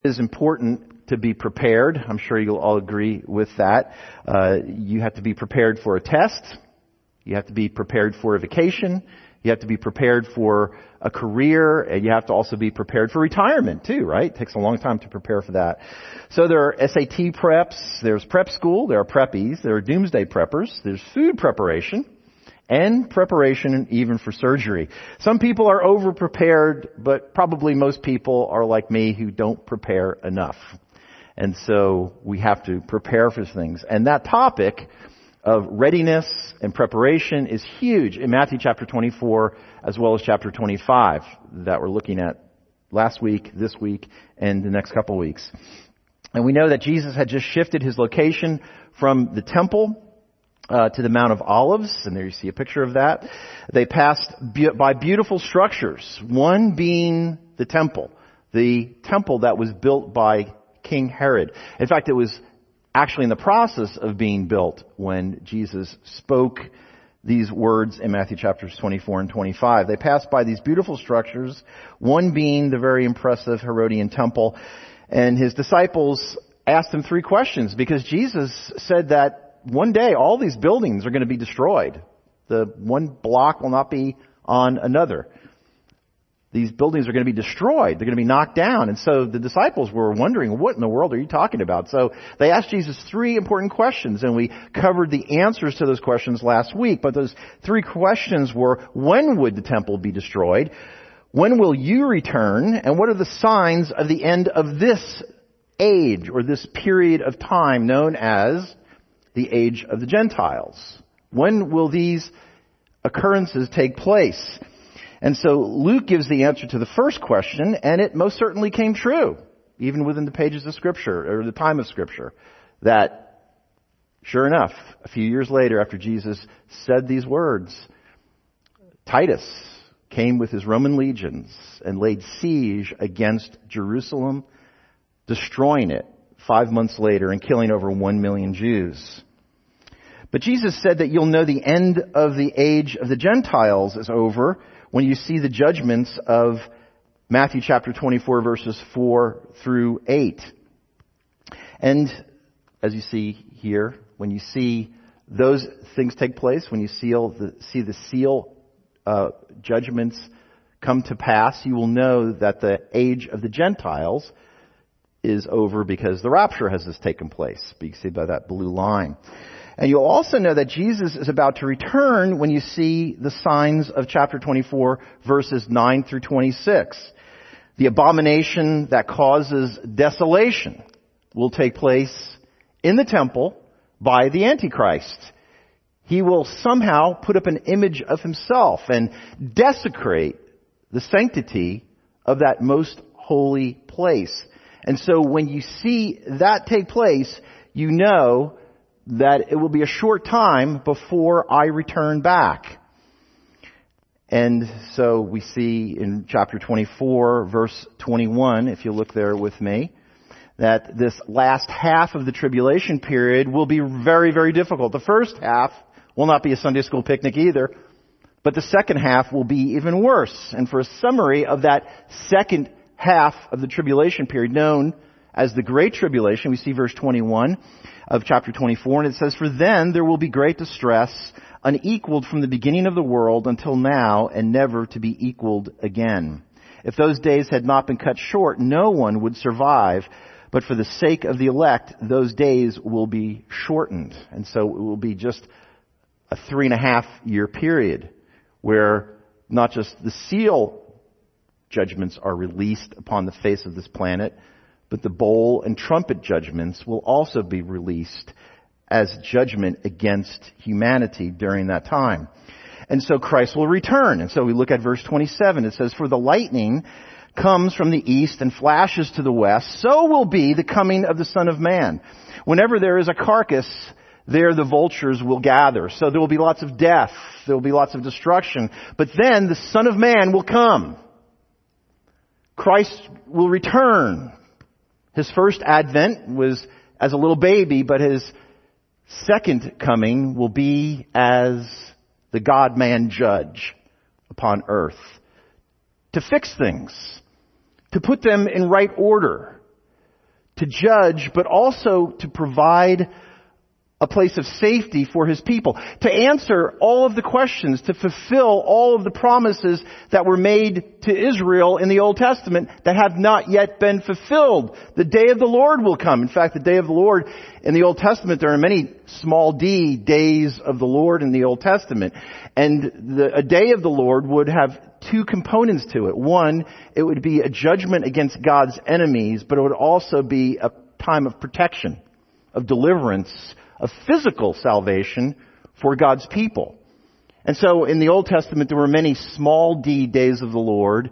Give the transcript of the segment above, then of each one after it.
It is important to be prepared. I'm sure you'll all agree with that. You have to be prepared for a test. You have to be prepared for a vacation. You have to be prepared for a career, and you have to also be prepared for retirement too, right? It takes a long time to prepare for that. So there are SAT preps, there's prep school, there are preppies, there are doomsday preppers, there's food preparation, and preparation even for surgery. Some people are over-prepared, but probably most people are like me who don't prepare enough. And so we have to prepare for things. And that topic of readiness and preparation is huge in Matthew chapter 24 as well as chapter 25 that we're looking at last week, this week, and the next couple weeks. And we know that Jesus had just shifted his location from the temple to the Mount of Olives, and there you see a picture of that. They passed by beautiful structures, one being the temple that was built by King Herod. In fact, it was actually in the process of being built when Jesus spoke these words in Matthew chapters 24 and 25. They passed by these beautiful structures, one being the very impressive Herodian temple, and his disciples asked him 3 questions because Jesus said that one day all these buildings are going to be destroyed. The one block will not be on another. These buildings are going to be destroyed. They're going to be knocked down. And so the disciples were wondering, what in the world are you talking about? So they asked Jesus 3 important questions, and we covered the answers to those questions last week. But those 3 questions were, when would the temple be destroyed? When will you return? And what are the signs of the end of this age or this period of time known as the age of the Gentiles? When will these occurrences take place? And so Luke gives the answer to the first question, and it most certainly came true, even within the pages of Scripture, or the time of Scripture, that, sure enough, a few years later after Jesus said these words, Titus came with his Roman legions and laid siege against Jerusalem, destroying it 5 months later and killing over 1 million Jews. But Jesus said that you'll know the end of the age of the Gentiles is over when you see the judgments of Matthew chapter 24 verses 4 through 8. And as you see here, when you see those things take place, when you see the seal judgments come to pass, you will know that the age of the Gentiles is over because the rapture has just taken place. You see by that blue line. And you'll also know that Jesus is about to return when you see the signs of chapter 24, verses 9 through 26. The abomination that causes desolation will take place in the temple by the Antichrist. He will somehow put up an image of himself and desecrate the sanctity of that most holy place. And so when you see that take place, you know that it will be a short time before I return back. And so we see in chapter 24, verse 21, if you look there with me, that this last half of the tribulation period will be very, very difficult. The first half will not be a Sunday school picnic either, but the second half will be even worse. And for a summary of that second half of the tribulation period known as the Great Tribulation, we see verse 21 of chapter 24, and it says, For then there will be great distress, unequaled from the beginning of the world until now, and never to be equaled again. If those days had not been cut short, no one would survive, but for the sake of the elect, those days will be shortened. And so it will be just a 3.5-year period where not just the seal judgments are released upon the face of this planet, but the bowl and trumpet judgments will also be released as judgment against humanity during that time. And so Christ will return. And so we look at verse 27. It says, For the lightning comes from the east and flashes to the west, so will be the coming of the Son of Man. Whenever there is a carcass, there the vultures will gather. So there will be lots of death. There will be lots of destruction. But then the Son of Man will come. Christ will return. His first advent was as a little baby, but his second coming will be as the God-man judge upon earth to fix things, to put them in right order, to judge, but also to provide a place of safety for His people, to answer all of the questions, to fulfill all of the promises that were made to Israel in the Old Testament that have not yet been fulfilled. The day of the Lord will come. In fact, the day of the Lord in the Old Testament, there are many small d days of the Lord in the Old Testament. And a day of the Lord would have two components to it. One, it would be a judgment against God's enemies, but it would also be a time of protection, of deliverance, of physical salvation for God's people. And so in the Old Testament, there were many small d days of the Lord.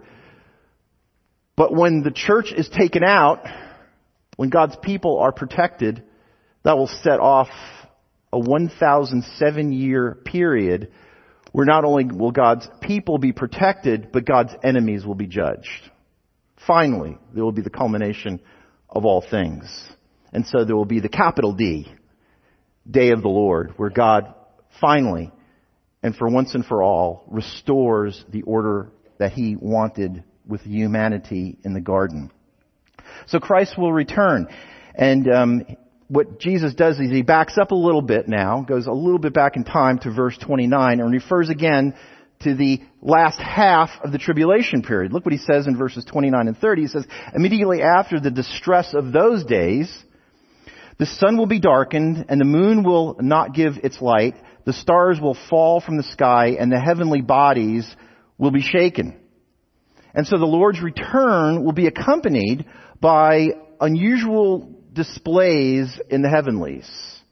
But when the church is taken out, when God's people are protected, that will set off a 1,007-year period where not only will God's people be protected, but God's enemies will be judged. Finally, there will be the culmination of all things. And so there will be the capital D, Day of the Lord, where God finally, and for once and for all, restores the order that He wanted with humanity in the garden. So Christ will return. And what Jesus does is He backs up a little bit now, goes a little bit back in time to verse 29, and refers again to the last half of the tribulation period. Look what He says in verses 29 and 30. He says, immediately after the distress of those days, the sun will be darkened, and the moon will not give its light. The stars will fall from the sky, and the heavenly bodies will be shaken. And so the Lord's return will be accompanied by unusual displays in the heavenlies.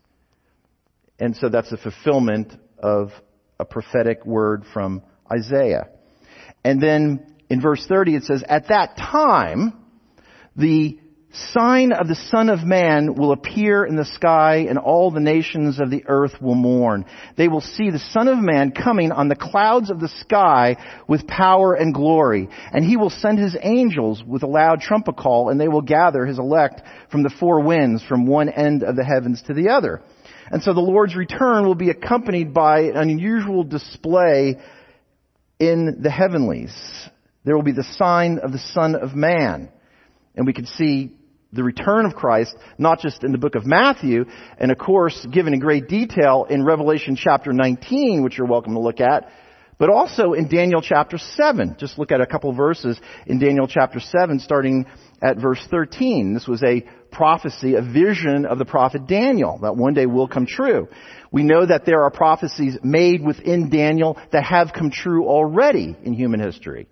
And so that's a fulfillment of a prophetic word from Isaiah. And then in verse 30 it says, at that time, the sign of the Son of Man will appear in the sky, and all the nations of the earth will mourn. They will see the Son of Man coming on the clouds of the sky with power and glory. And He will send His angels with a loud trumpet call, and they will gather His elect from the four winds, from one end of the heavens to the other. And so the Lord's return will be accompanied by an unusual display in the heavenlies. There will be the sign of the Son of Man. And we can see the return of Christ, not just in the book of Matthew, and of course given in great detail in Revelation chapter 19, which you're welcome to look at, but also in Daniel chapter 7. Just look at a couple verses in Daniel chapter 7, starting at verse 13. This was a prophecy, a vision of the prophet Daniel that one day will come true. We know that there are prophecies made within Daniel that have come true already in human history.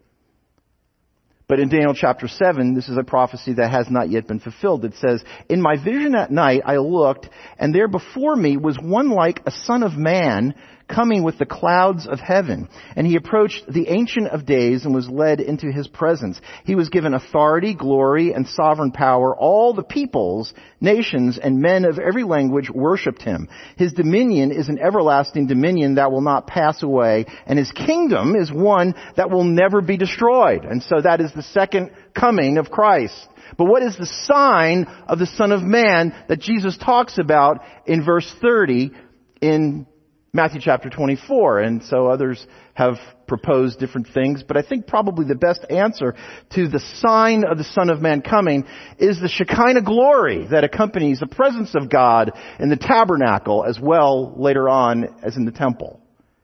But in Daniel chapter 7, this is a prophecy that has not yet been fulfilled. It says, in my vision at night I looked, and there before me was one like a son of man coming with the clouds of heaven. And he approached the Ancient of Days and was led into His presence. He was given authority, glory, and sovereign power. All the peoples, nations, and men of every language worshipped Him. His dominion is an everlasting dominion that will not pass away, and His kingdom is one that will never be destroyed. And so that is the second coming of Christ. But what is the sign of the Son of Man that Jesus talks about in verse 30 in Matthew chapter 24? And so others have proposed different things, but I think probably the best answer to the sign of the Son of Man coming is the Shekinah glory that accompanies the presence of God in the tabernacle as well later on as in the temple.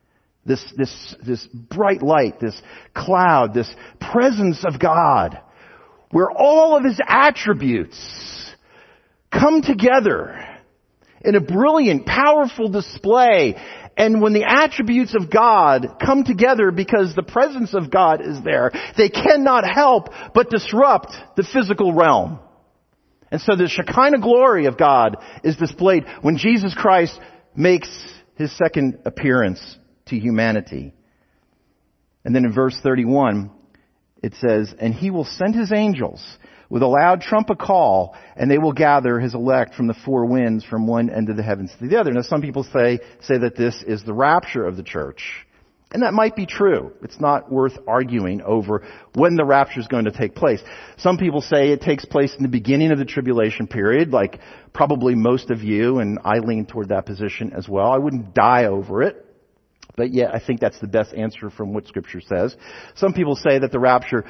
This bright light, this cloud, this presence of God, where all of His attributes come together in a brilliant, powerful display. And when the attributes of God come together because the presence of God is there, they cannot help but disrupt the physical realm. And so the Shekinah glory of God is displayed when Jesus Christ makes His second appearance to humanity. And then in verse 31, it says, and He will send His angels with a loud trumpet call, and they will gather His elect from the four winds, from one end of the heavens to the other. Now some people say that this is the rapture of the church. And that might be true. It's not worth arguing over when the rapture is going to take place. Some people say it takes place in the beginning of the tribulation period, like probably most of you, and I lean toward that position as well. I wouldn't die over it. But yet, I think that's the best answer from what Scripture says. Some people say that the rapture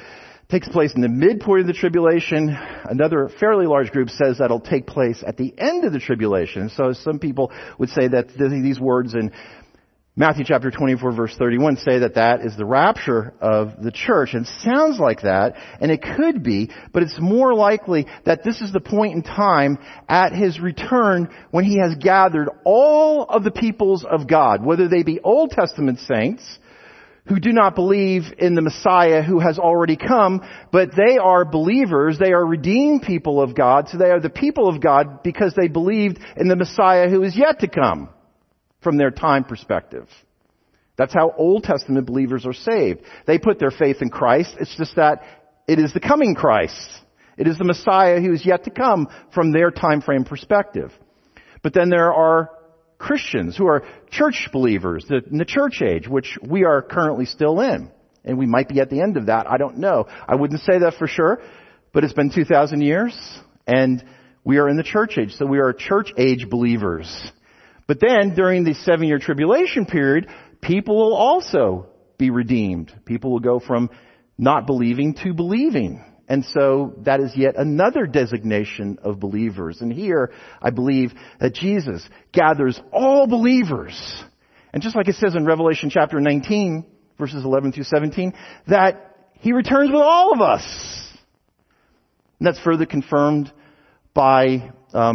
takes place in the midpoint of the tribulation. Another fairly large group says that'll take place at the end of the tribulation. So some people would say that these words in Matthew chapter 24 verse 31 say that that is the rapture of the church. And it sounds like that, and it could be, but it's more likely that this is the point in time at His return when He has gathered all of the peoples of God, whether they be Old Testament saints who do not believe in the Messiah who has already come, but they are believers, they are redeemed people of God, so they are the people of God because they believed in the Messiah who is yet to come. From their time perspective. That's how Old Testament believers are saved. They put their faith in Christ. It's just that it is the coming Christ. It is the Messiah who is yet to come from their time frame perspective. But then there are Christians who are church believers in the church age, which we are currently still in. And we might be at the end of that. I don't know. I wouldn't say that for sure, but it's been 2,000 years and we are in the church age. So we are church age believers. But then, during the 7-year tribulation period, people will also be redeemed. People will go from not believing to believing. And so, that is yet another designation of believers. And here, I believe that Jesus gathers all believers. And just like it says in Revelation chapter 19, verses 11 through 17, that He returns with all of us. And that's further confirmed by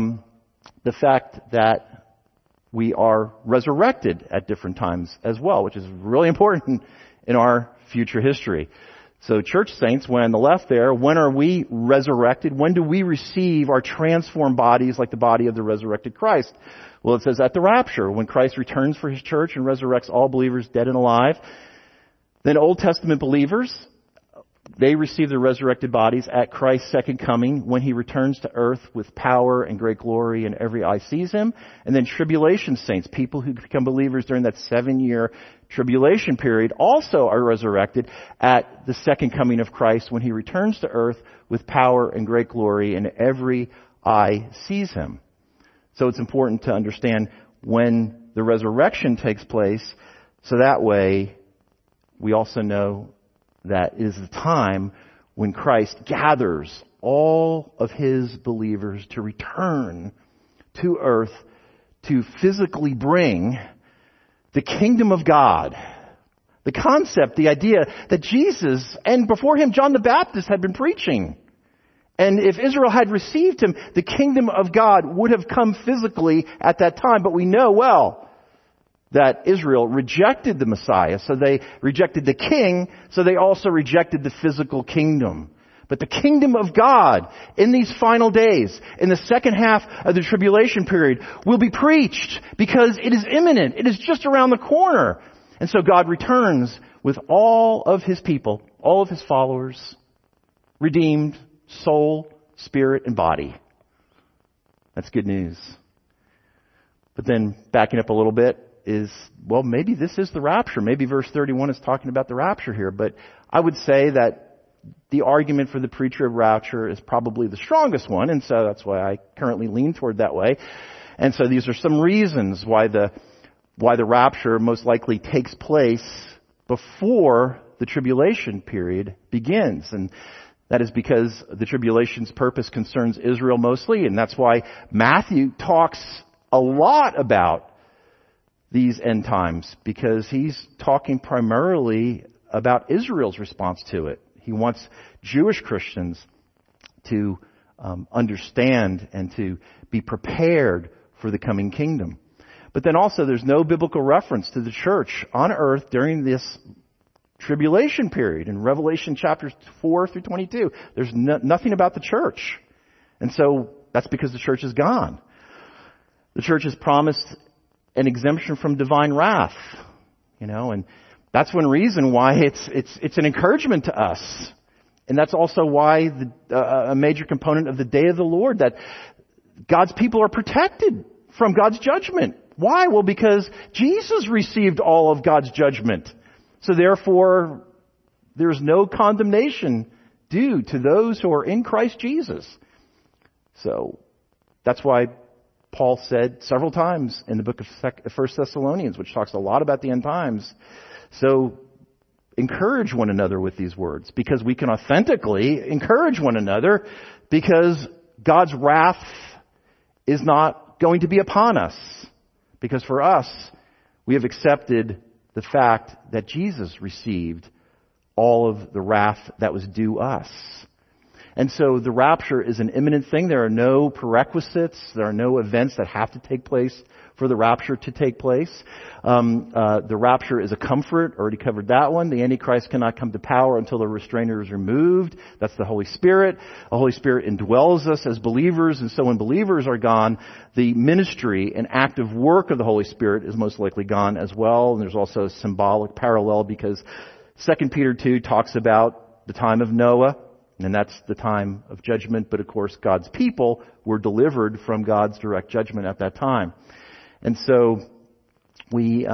the fact that we are resurrected at different times as well, which is really important in our future history. So church saints, when on the left there, when are we resurrected? When do we receive our transformed bodies like the body of the resurrected Christ? Well, it says at the rapture, when Christ returns for His church and resurrects all believers dead and alive. Then Old Testament believers, they receive their resurrected bodies at Christ's second coming when He returns to earth with power and great glory and every eye sees Him. And then tribulation saints, people who become believers during that 7-year tribulation period, also are resurrected at the second coming of Christ when He returns to earth with power and great glory and every eye sees Him. So it's important to understand when the resurrection takes place, so that way we also know that is the time when Christ gathers all of His believers to return to earth to physically bring the kingdom of God. The concept, the idea that Jesus, and before Him John the Baptist had been preaching. And if Israel had received Him, the kingdom of God would have come physically at that time. But we know well that Israel rejected the Messiah, so they rejected the king, so they also rejected the physical kingdom. But the kingdom of God in these final days, in the second half of the tribulation period, will be preached because it is imminent. It is just around the corner. And so God returns with all of His people, all of His followers, redeemed, soul, spirit, and body. That's good news. But then backing up a little bit, is, well, maybe this is the rapture. Maybe verse 31 is talking about the rapture here. But I would say that the argument for the preacher of rapture is probably the strongest one. And so that's why I currently lean toward that way. And so these are some reasons why the rapture most likely takes place before the tribulation period begins. And that is because the tribulation's purpose concerns Israel mostly. And that's why Matthew talks a lot about these end times, because he's talking primarily about Israel's response to it. He wants Jewish Christians to understand and to be prepared for the coming kingdom. But then also there's no biblical reference to the church on earth during this tribulation period. In Revelation chapters 4 through 22, there's nothing about the church. And so that's because the church is gone. The church is promised an exemption from divine wrath, and that's one reason why it's an encouragement to us. And that's also why a major component of the day of the Lord, that God's people are protected from God's judgment. Why? Well, because Jesus received all of God's judgment. So therefore, there's no condemnation due to those who are in Christ Jesus. So that's why Paul said several times in the book of 1 Thessalonians, which talks a lot about the end times. So encourage one another with these words, because we can authentically encourage one another, because God's wrath is not going to be upon us. Because for us, we have accepted the fact that Jesus received all of the wrath that was due us. And so the rapture is an imminent thing. There are no prerequisites. There are no events that have to take place for the rapture to take place. The rapture is a comfort. Already covered that one. The Antichrist cannot come to power until the restrainer is removed. That's the Holy Spirit. The Holy Spirit indwells us as believers. And so when believers are gone, the ministry and active work of the Holy Spirit is most likely gone as well. And there's also a symbolic parallel, because 2 Peter 2 talks about the time of Noah. And that's the time of judgment. But of course, God's people were delivered from God's direct judgment at that time. And so we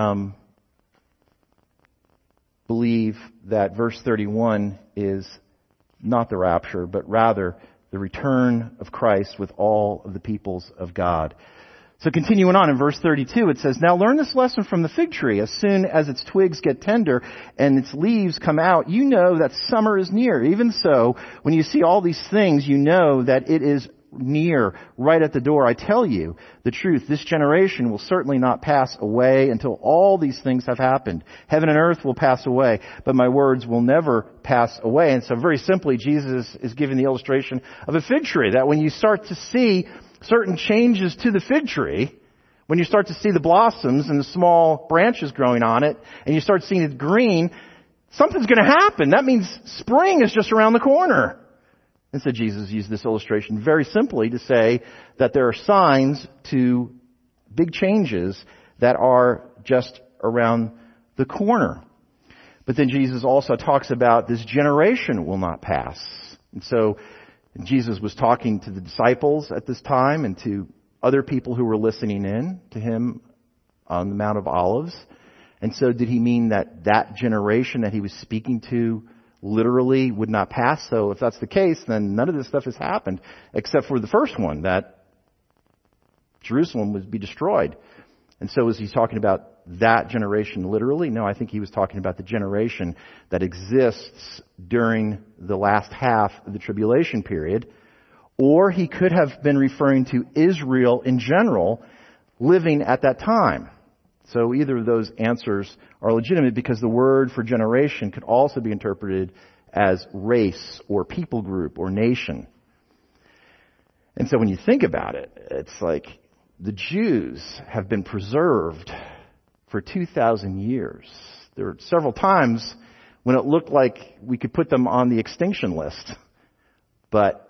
believe that verse 31 is not the rapture, but rather the return of Christ with all of the peoples of God. So continuing on in verse 32, it says, "Now learn this lesson from the fig tree. As soon as its twigs get tender and its leaves come out, you know that summer is near. Even so, when you see all these things, you know that it is near, right at the door. I tell you the truth, this generation will certainly not pass away until all these things have happened. Heaven and earth will pass away, but my words will never pass away." And so very simply, Jesus is giving the illustration of a fig tree, that when you start to see certain changes to the fig tree, when you start to see the blossoms and the small branches growing on it, and you start seeing it green, something's going to happen. That means spring is just around the corner. And so Jesus used this illustration very simply to say that there are signs to big changes that are just around the corner. But then Jesus also talks about this generation will not pass. And so Jesus was talking to the disciples at this time and to other people who were listening in to him on the Mount of Olives. And so did he mean that that generation that he was speaking to literally would not pass? So if that's the case, then none of this stuff has happened except for the first one, that Jerusalem would be destroyed. And so is he talking about that generation literally? No, I think he was talking about the generation that exists during the last half of the tribulation period. Or he could have been referring to Israel in general living at that time. So either of those answers are legitimate, because the word for generation could also be interpreted as race or people group or nation. And so when you think about it, it's like the Jews have been preserved for 2,000 years. There were several times when it looked like we could put them on the extinction list. But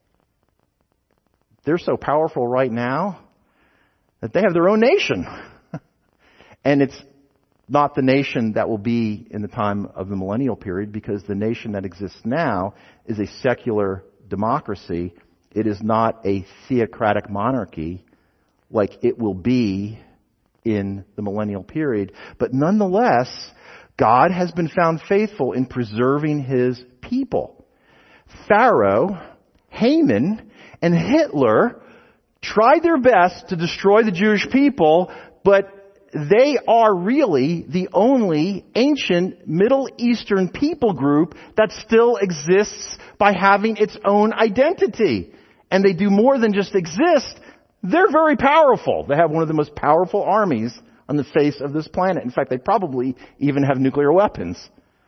they're so powerful right now that they have their own nation. And it's not the nation that will be in the time of the millennial period, because the nation that exists now is a secular democracy. It is not a theocratic monarchy like it will be in the millennial period. But nonetheless, God has been found faithful in preserving his people. Pharaoh, Haman, and Hitler tried their best to destroy the Jewish people, but they are really the only ancient Middle Eastern people group that still exists by having its own identity. And they do more than just exist. They're very powerful. They have one of the most powerful armies on the face of this planet. In fact, they probably even have nuclear weapons.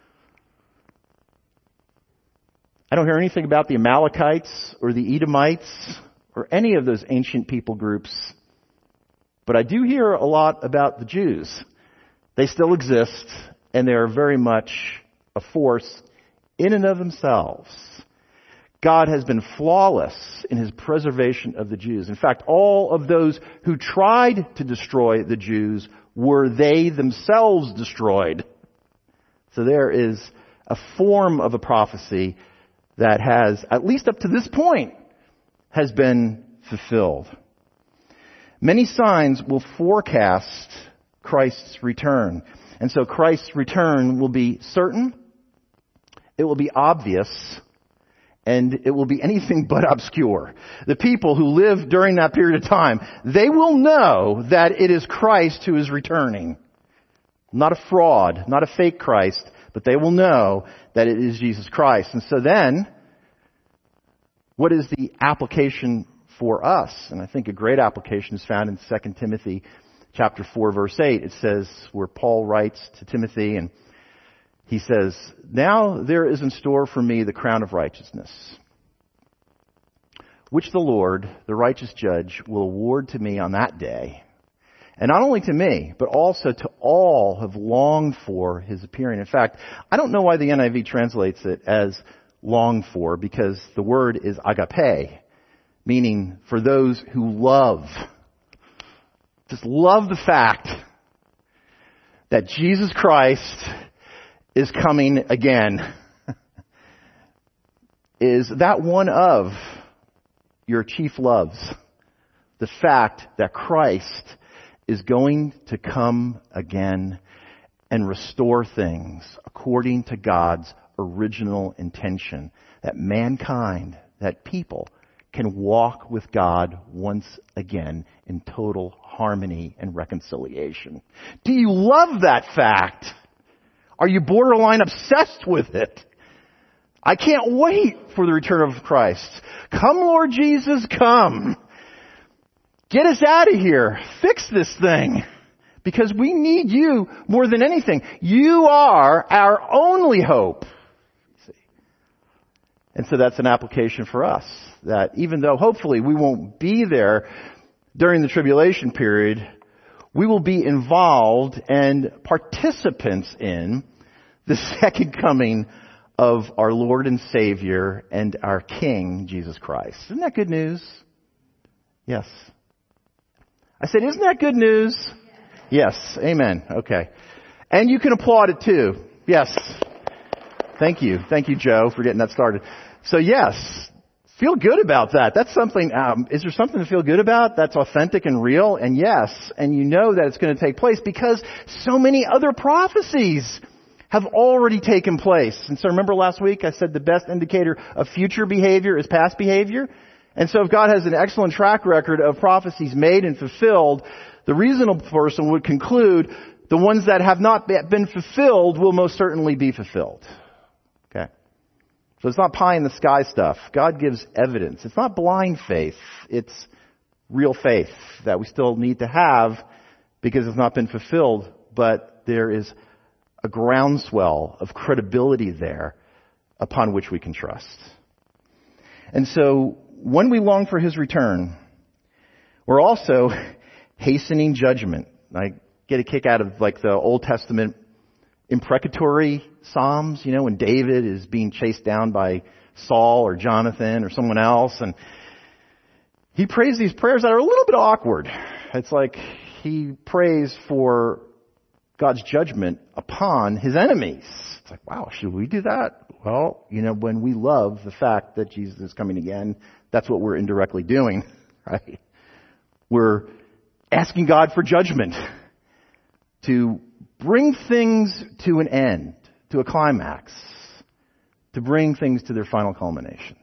I don't hear anything about the Amalekites or the Edomites or any of those ancient people groups. But I do hear a lot about the Jews. They still exist, and they are very much a force in and of themselves. God has been flawless in his preservation of the Jews. In fact, all of those who tried to destroy the Jews were they themselves destroyed. So there is a form of a prophecy that has, at least up to this point, has been fulfilled. Many signs will forecast Christ's return. And so Christ's return will be certain, it will be obvious, and it will be anything but obscure. The people who live during that period of time, they will know that it is Christ who is returning. Not a fraud, not a fake Christ, but they will know that it is Jesus Christ. And so then, what is the application for us? And I think a great application is found in 2 Timothy chapter 4, verse 8. It says, where Paul writes to Timothy, and he says, "Now there is in store for me the crown of righteousness, which the Lord, the righteous judge, will award to me on that day. And not only to me, but also to all who have longed for his appearing." In fact, I don't know why the NIV translates it as long for, because the word is agape, meaning for those who love. Just love the fact that Jesus Christ is coming again. Is that one of your chief loves? The fact that Christ is going to come again and restore things according to God's original intention. That mankind, that people, can walk with God once again in total harmony and reconciliation. Do you love that fact? Are you borderline obsessed with it? I can't wait for the return of Christ. Come, Lord Jesus, come. Get us out of here. Fix this thing. Because we need you more than anything. You are our only hope. And so that's an application for us. That even though hopefully we won't be there during the tribulation period, we will be involved and participants in the second coming of our Lord and Savior and our King, Jesus Christ. Isn't that good news? Yes. I said, isn't that good news? Yes. Amen. Okay. And you can applaud it too. Yes. Thank you. Thank you, Joe, for getting that started. So yes, feel good about that. That's something, is there something to feel good about that's authentic and real? And yes, and you know that it's going to take place because so many other prophecies have already taken place. And so remember last week I said the best indicator of future behavior is past behavior? And so if God has an excellent track record of prophecies made and fulfilled, the reasonable person would conclude the ones that have not been fulfilled will most certainly be fulfilled. Okay. So it's not pie in the sky stuff. God gives evidence. It's not blind faith. It's real faith that we still need to have because it's not been fulfilled, but there is a groundswell of credibility there upon which we can trust. And so when we long for his return, we're also hastening judgment. I get a kick out of like the Old Testament imprecatory Psalms, you know, when David is being chased down by Saul or Jonathan or someone else, and he prays these prayers that are a little bit awkward. It's like he prays for God's judgment upon his enemies. It's like, wow, should we do that? Well, you know, when we love the fact that Jesus is coming again, that's what we're indirectly doing, right? We're asking God for judgment to bring things to an end, to a climax, to bring things to their final culmination.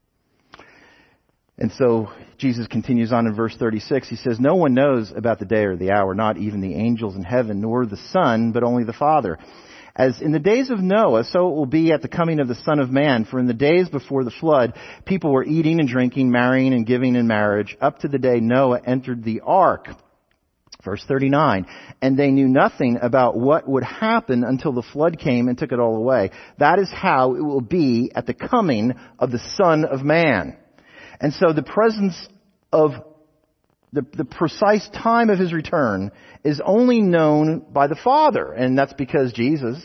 And so Jesus continues on in verse 36. He says, "No one knows about the day or the hour, not even the angels in heaven, nor the Son, but only the Father. As in the days of Noah, so it will be at the coming of the Son of Man. For in the days before the flood, people were eating and drinking, marrying and giving in marriage, up to the day Noah entered the ark." Verse 39, "And they knew nothing about what would happen until the flood came and took it all away. That is how it will be at the coming of the Son of Man." And so the presence of the precise time of his return is only known by the Father. And that's because Jesus,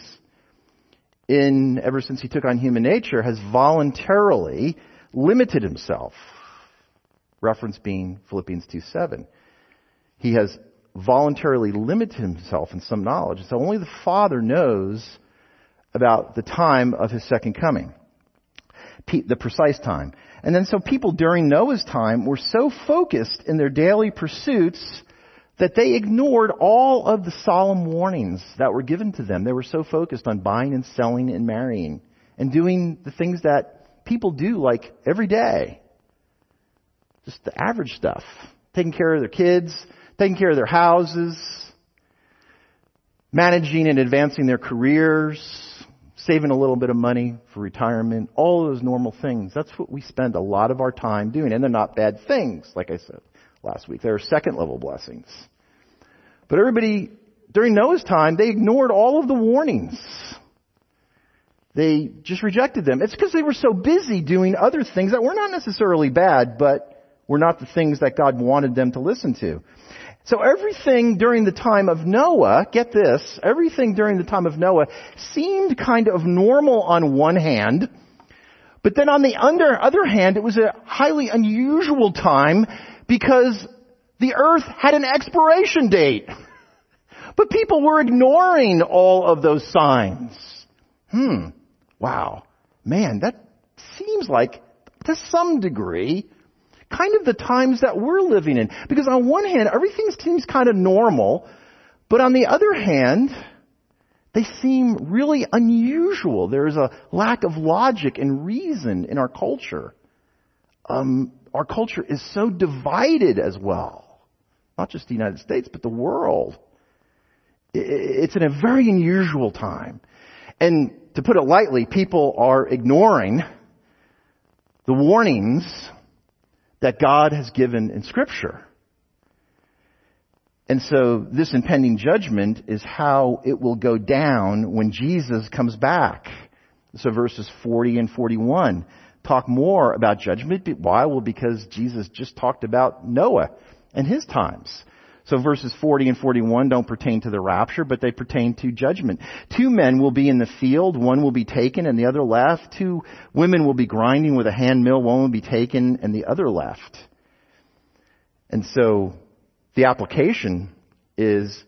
ever since he took on human nature, has voluntarily limited himself. Reference being Philippians 2:7. He has voluntarily limited himself in some knowledge. So only the Father knows about the time of his second coming. The precise time. And then so people during Noah's time were so focused in their daily pursuits that they ignored all of the solemn warnings that were given to them. They were so focused on buying and selling and marrying and doing the things that people do like every day. Just the average stuff. Taking care of their kids, taking care of their houses, managing and advancing their careers, saving a little bit of money for retirement, all those normal things. That's what we spend a lot of our time doing. And they're not bad things, like I said last week. They're second-level blessings. But everybody, during Noah's time, they ignored all of the warnings. They just rejected them. It's because they were so busy doing other things that were not necessarily bad, but were not the things that God wanted them to listen to. So everything during the time of Noah, get this, everything during the time of Noah seemed kind of normal on one hand, but then on the other hand, it was a highly unusual time because the earth had an expiration date. But people were ignoring all of those signs. Wow. Man, that seems like, to some degree, kind of the times that we're living in. Because on one hand, everything seems kind of normal, but on the other hand, they seem really unusual. There's a lack of logic and reason in our culture. Our culture is so divided as well. Not just the United States, but the world. It's in a very unusual time. And to put it lightly, people are ignoring the warnings that God has given in Scripture. And so this impending judgment is how it will go down when Jesus comes back. So verses 40 and 41 talk more about judgment. Why? Well, because Jesus just talked about Noah and his times. So verses 40 and 41 don't pertain to the rapture, but they pertain to judgment. 2 men will be in the field, one will be taken and the other left. 2 women will be grinding with a hand mill, one will be taken and the other left. And so the application is,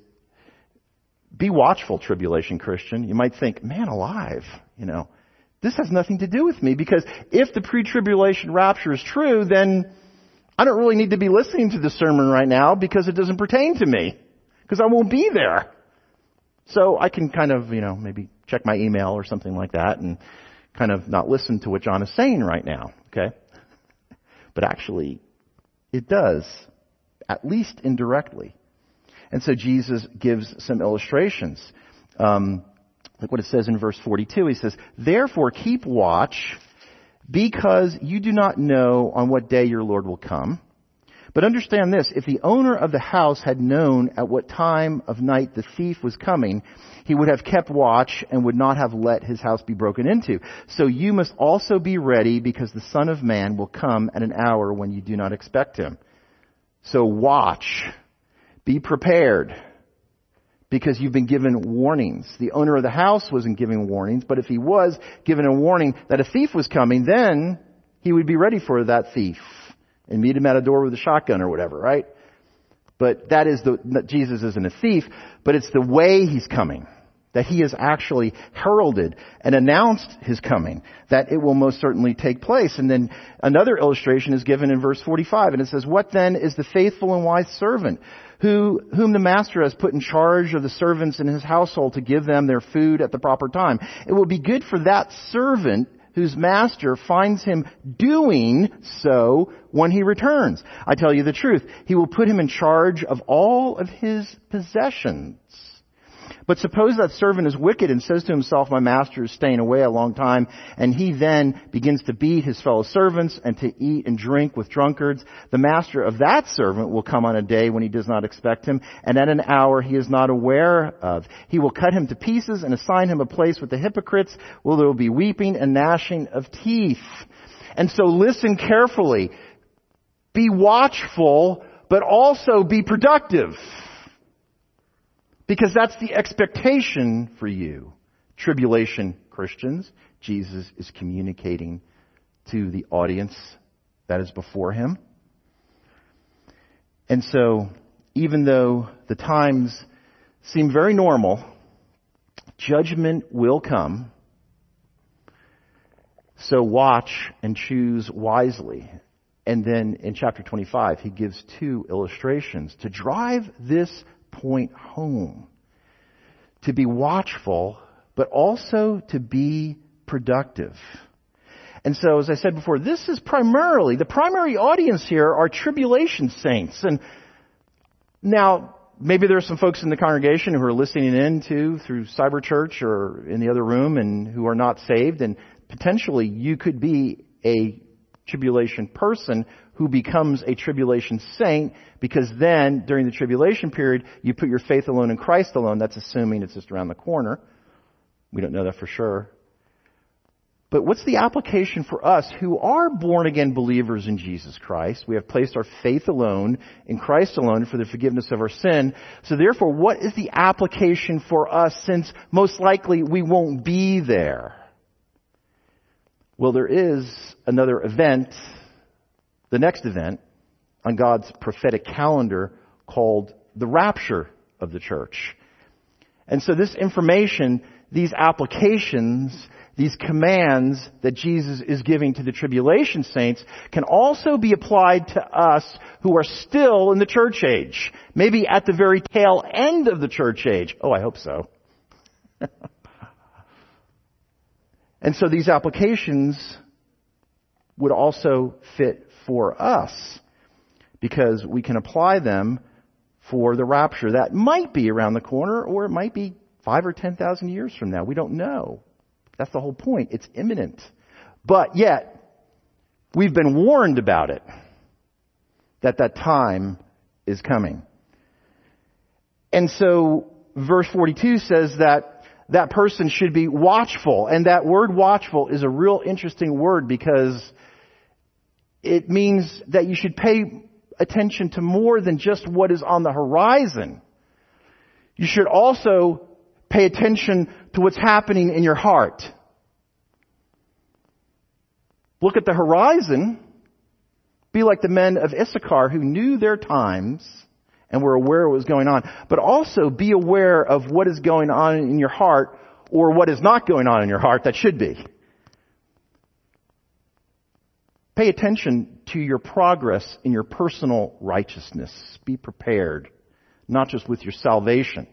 be watchful, tribulation Christian. You might think, man alive, this has nothing to do with me, because if the pre-tribulation rapture is true, then I don't really need to be listening to this sermon right now because it doesn't pertain to me, because I won't be there. So I can kind of, maybe check my email or something like that and kind of not listen to what John is saying right now, okay? But actually, it does, at least indirectly. And so Jesus gives some illustrations. Like what it says in verse 42. He says, "Therefore keep watch, because you do not know on what day your Lord will come. But understand this, if the owner of the house had known at what time of night the thief was coming, he would have kept watch and would not have let his house be broken into. So you must also be ready, because the Son of Man will come at an hour when you do not expect him." So watch. Be prepared, because you've been given warnings. The owner of the house wasn't giving warnings, but if he was given a warning that a thief was coming, then he would be ready for that thief and meet him at a door with a shotgun or whatever, right? But Jesus isn't a thief, but it's the way he's coming, that he has actually heralded and announced his coming, that it will most certainly take place. And then another illustration is given in verse 45, and it says, "What then is the faithful and wise servant, whom the master has put in charge of the servants in his household to give them their food at the proper time? It will be good for that servant whose master finds him doing so when he returns. I tell you the truth, he will put him in charge of all of his possessions. But suppose that servant is wicked and says to himself, 'My master is staying away a long time,' and he then begins to beat his fellow servants and to eat and drink with drunkards. The master of that servant will come on a day when he does not expect him, and at an hour he is not aware of. He will cut him to pieces and assign him a place with the hypocrites, where there will be weeping and gnashing of teeth." And so listen carefully. Be watchful, but also be productive. Because that's the expectation for you, tribulation Christians. Jesus is communicating to the audience that is before him. And so, even though the times seem very normal, judgment will come. So watch and choose wisely. And then in chapter 25, he gives 2 illustrations to drive this point home. To be watchful, but also to be productive. And so, as I said before, this is the primary audience here are tribulation saints. And now, maybe there's some folks in the congregation who are listening in through Cyber Church or in the other room and who are not saved, and potentially you could be a tribulation person who becomes a tribulation saint, because then during the tribulation period you put your faith alone in Christ alone. That's assuming it's just around the corner. We don't know that for sure. But what's the application for us who are born again believers in Jesus Christ? We have placed our faith alone in Christ alone for the forgiveness of our sin. So therefore, what is the application for us, since most likely we won't be there? Well, there is another event, the next event on God's prophetic calendar, called the rapture of the church. And so this information, these applications, these commands that Jesus is giving to the tribulation saints can also be applied to us who are still in the church age. Maybe at the very tail end of the church age. Oh, I hope so. And so these applications would also fit for us, because we can apply them for the rapture that might be around the corner, or it might be 5,000 or 10,000 years from now. We don't know. That's the whole point. It's imminent. But yet, we've been warned about it, that time is coming. And so, verse 42 says that person should be watchful. And that word watchful is a real interesting word, because it means that you should pay attention to more than just what is on the horizon. You should also pay attention to what's happening in your heart. Look at the horizon. Be like the men of Issachar who knew their times and were aware of what was going on. But also be aware of what is going on in your heart, or what is not going on in your heart that should be. Pay attention to your progress in your personal righteousness. Be prepared, not just with your salvation,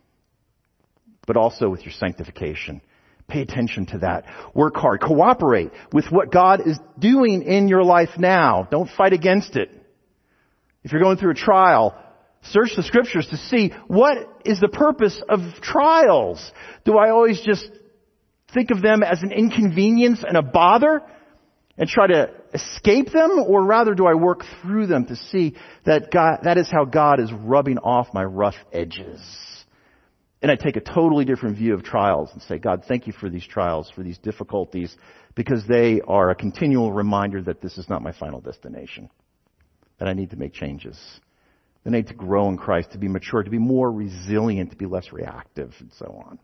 but also with your sanctification. Pay attention to that. Work hard. Cooperate with what God is doing in your life now. Don't fight against it. If you're going through a trial, search the scriptures to see what is the purpose of trials. Do I always just think of them as an inconvenience and a bother and try to escape them? Or rather, do I work through them to see that that is how God is rubbing off my rough edges? And I take a totally different view of trials and say, God, thank you for these trials, for these difficulties, because they are a continual reminder that this is not my final destination, that I need to make changes. I need to grow in Christ, to be mature, to be more resilient, to be less reactive, and so on.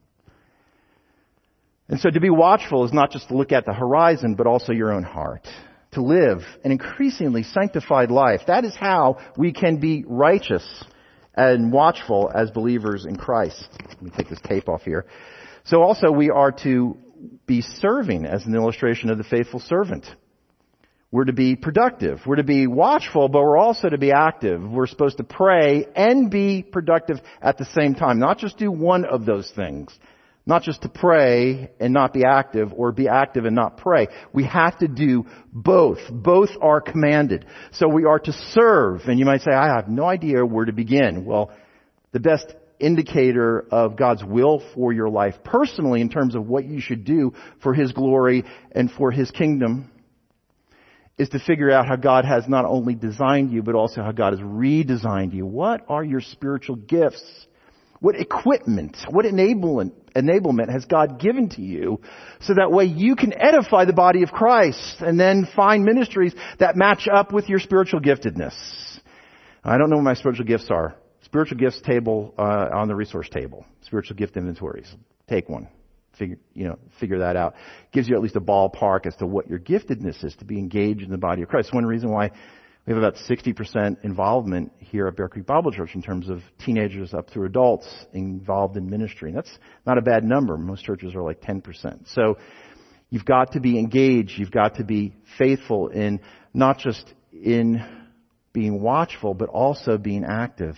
And so to be watchful is not just to look at the horizon, but also your own heart. To live an increasingly sanctified life. That is how we can be righteous and watchful as believers in Christ. Let me take this tape off here. So also we are to be serving as an illustration of the faithful servant. We're to be productive. We're to be watchful, but we're also to be active. We're supposed to pray and be productive at the same time. Not just do one of those things. Not just to pray and not be active, or be active and not pray. We have to do both. Both are commanded. So we are to serve. And you might say, I have no idea where to begin. Well, the best indicator of God's will for your life personally, in terms of what you should do for His glory and for His kingdom, is to figure out how God has not only designed you, but also how God has redesigned you. What are your spiritual gifts? What equipment, what enablement has God given to you, so that way you can edify the body of Christ and then find ministries that match up with your spiritual giftedness. I don't know what my spiritual gifts are. Spiritual gifts table on the resource table. Spiritual gift inventories. Take one. Figure that out. Gives you at least a ballpark as to what your giftedness is to be engaged in the body of Christ. One reason why we have about 60% involvement here at Bear Creek Bible Church in terms of teenagers up through adults involved in ministry. And that's not a bad number. Most churches are like 10%. So you've got to be engaged. You've got to be faithful in not just in being watchful, but also being active.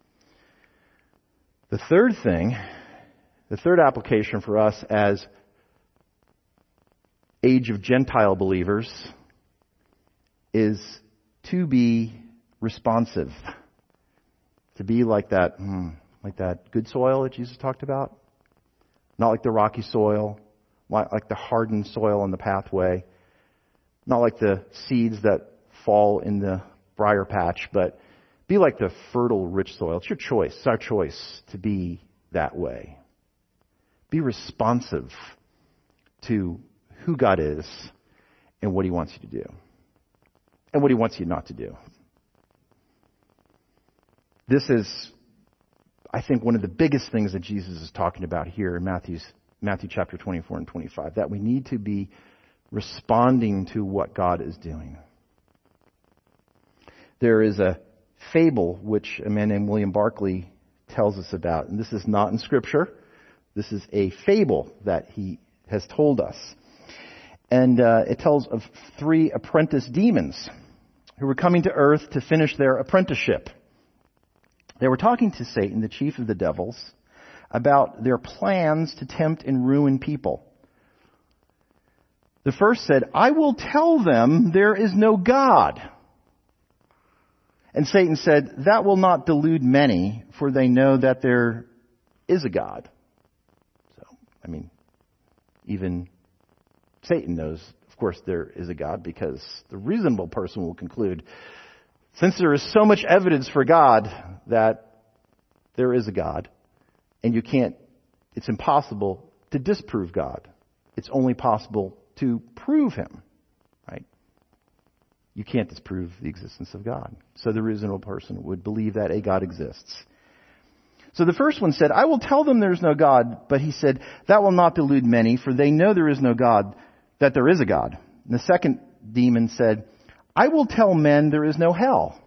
The third application for us as age of Gentile believers is to be responsive. To be like that good soil that Jesus talked about. Not like the rocky soil, like the hardened soil on the pathway. Not like the seeds that fall in the briar patch, but be like the fertile, rich soil. It's your choice. It's our choice to be that way. Be responsive to who God is and what He wants you to do. And what He wants you not to do. This is, I think, one of the biggest things that Jesus is talking about here in Matthew chapter 24 and 25. That we need to be responding to what God is doing. There is a fable which a man named William Barclay tells us about. And this is not in Scripture. This is a fable that he has told us. And it tells of 3 apprentice demons who were coming to earth to finish their apprenticeship. They were talking to Satan, the chief of the devils, about their plans to tempt and ruin people. The first said, "I will tell them there is no God." And Satan said, "That will not delude many, for they know that there is a God." So, even Satan knows, of course, there is a God, because the reasonable person will conclude, since there is so much evidence for God, that there is a God, and it's impossible to disprove God. It's only possible to prove Him, right? You can't disprove the existence of God. So the reasonable person would believe that a God exists. So the first one said, "I will tell them there's no God," but he said, "That will not delude many, for they know there is no God, that there is a God." And the second demon said, "I will tell men there is no hell."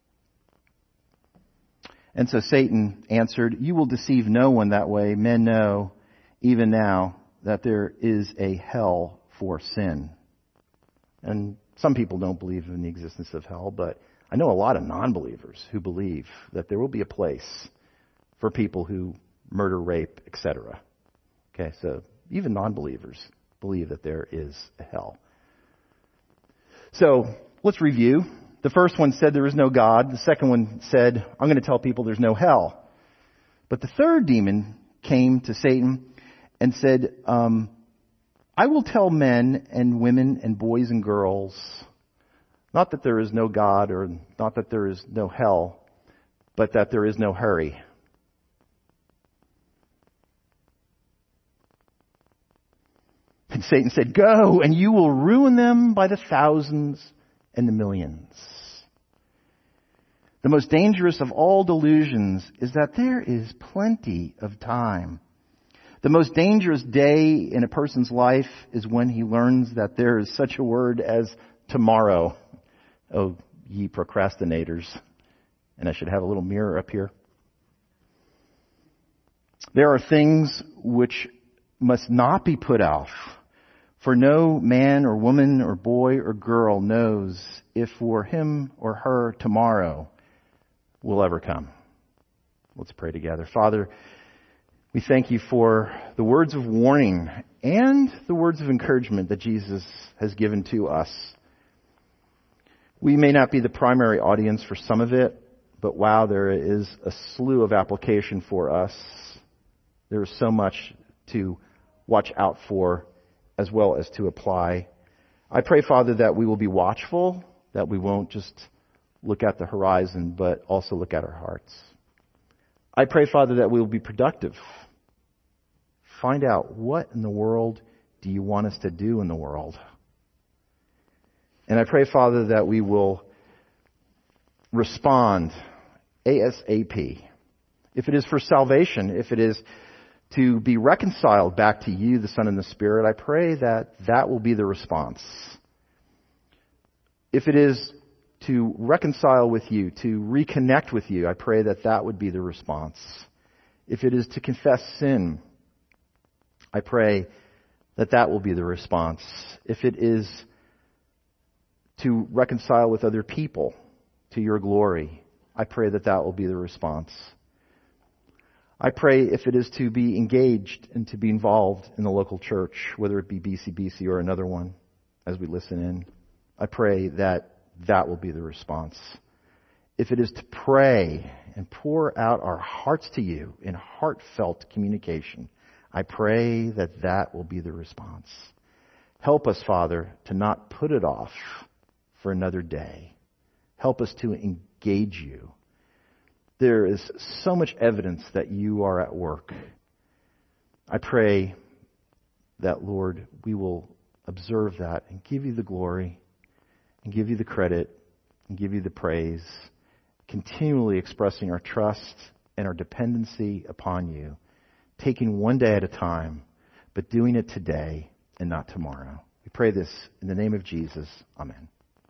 And so Satan answered, "You will deceive no one that way. Men know even now that there is a hell for sin." And some people don't believe in the existence of hell, but I know a lot of non-believers who believe that there will be a place for people who murder, rape, etc. Okay, so even non-believers believe that there is a hell. So let's review. The first one said there is no God. The second one said, I'm going to tell people there's no hell. But the third demon came to Satan and said, I will tell men and women and boys and girls, not that there is no God or not that there is no hell, but that there is no hurry. And Satan said, go, and you will ruin them by the thousands and the millions. The most dangerous of all delusions is that there is plenty of time. The most dangerous day in a person's life is when he learns that there is such a word as tomorrow. Oh, ye procrastinators. And I should have a little mirror up here. There are things which must not be put off. For no man or woman or boy or girl knows if for him or her tomorrow will ever come. Let's pray together. Father, we thank you for the words of warning and the words of encouragement that Jesus has given to us. We may not be the primary audience for some of it, but wow, there is a slew of application for us. There is so much to watch out for as well as to apply. I pray, Father, that we will be watchful, that we won't just look at the horizon, but also look at our hearts. I pray, Father, that we will be productive. Find out what in the world do you want us to do in the world. And I pray, Father, that we will respond ASAP. If it is for salvation, if it is to be reconciled back to you, the Son and the Spirit, I pray that that will be the response. If it is to reconcile with you, to reconnect with you, I pray that that would be the response. If it is to confess sin, I pray that that will be the response. If it is to reconcile with other people to your glory, I pray that that will be the response. I pray if it is to be engaged and to be involved in the local church, whether it be BCBC or another one, as we listen in, I pray that that will be the response. If it is to pray and pour out our hearts to you in heartfelt communication, I pray that that will be the response. Help us, Father, to not put it off for another day. Help us to engage you. There is so much evidence that you are at work. I pray that, Lord, we will observe that and give you the glory and give you the credit and give you the praise, continually expressing our trust and our dependency upon you, taking one day at a time, but doing it today and not tomorrow. We pray this in the name of Jesus. Amen.